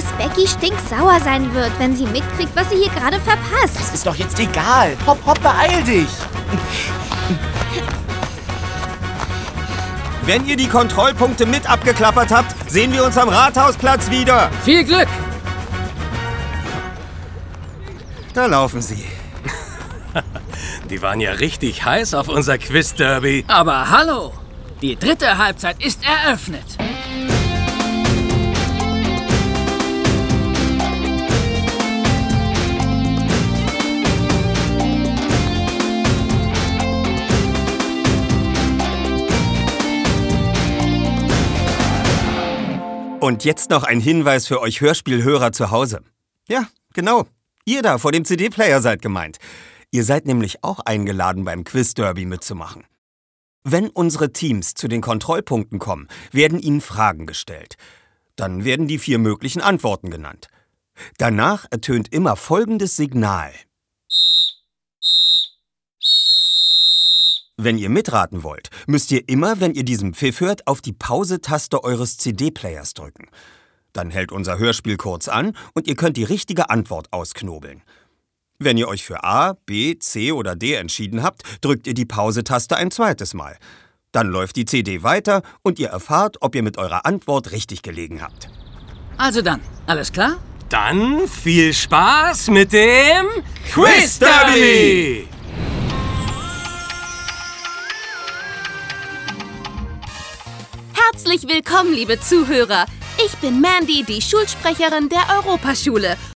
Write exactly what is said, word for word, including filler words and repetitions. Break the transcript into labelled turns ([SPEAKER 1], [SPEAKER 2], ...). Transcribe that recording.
[SPEAKER 1] dass Becky stinksauer sein wird, wenn sie mitkriegt, was sie hier gerade verpasst.
[SPEAKER 2] Das ist doch jetzt egal. Hopp, hopp, beeil dich.
[SPEAKER 3] Wenn ihr die Kontrollpunkte mit abgeklappert habt, sehen wir uns am Rathausplatz wieder.
[SPEAKER 4] Viel Glück!
[SPEAKER 3] Da laufen sie.
[SPEAKER 5] Die waren ja richtig heiß auf unser Quiz-Derby.
[SPEAKER 4] Aber hallo, die dritte Halbzeit ist eröffnet.
[SPEAKER 3] Und jetzt noch ein Hinweis für euch Hörspielhörer zu Hause. Ja, genau. Ihr da vor dem C D-Player seid gemeint. Ihr seid nämlich auch eingeladen, beim Quiz-Derby mitzumachen. Wenn unsere Teams zu den Kontrollpunkten kommen, werden ihnen Fragen gestellt. Dann werden die vier möglichen Antworten genannt. Danach ertönt immer folgendes Signal. Wenn ihr mitraten wollt, müsst ihr immer, wenn ihr diesen Pfiff hört, auf die Pause-Taste eures C D-Players drücken. Dann hält unser Hörspiel kurz an und ihr könnt die richtige Antwort ausknobeln. Wenn ihr euch für A, B, C oder D entschieden habt, drückt ihr die Pause-Taste ein zweites Mal. Dann läuft die C D weiter und ihr erfahrt, ob ihr mit eurer Antwort richtig gelegen habt.
[SPEAKER 4] Also dann, alles klar?
[SPEAKER 5] Dann viel Spaß mit dem Quiz-Derby!
[SPEAKER 6] Herzlich willkommen, liebe Zuhörer. Ich bin Mandy, die Schulsprecherin der Europaschule.